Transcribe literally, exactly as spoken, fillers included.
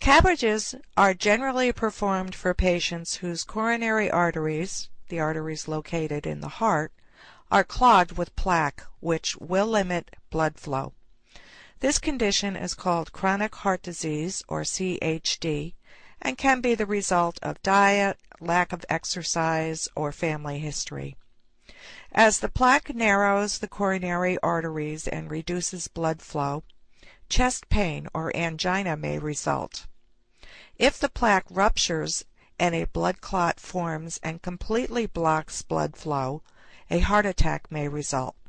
Cabbages are generally performed for patients whose coronary arteries, the arteries located in the heart, are clogged with plaque, which will limit blood flow. This condition is called chronic heart disease, or C H D, and can be the result of diet, lack of exercise, or family history. As the plaque narrows the coronary arteries and reduces blood flow, chest pain or angina may result. If the plaque ruptures and a blood clot forms and completely blocks blood flow, a heart attack may result.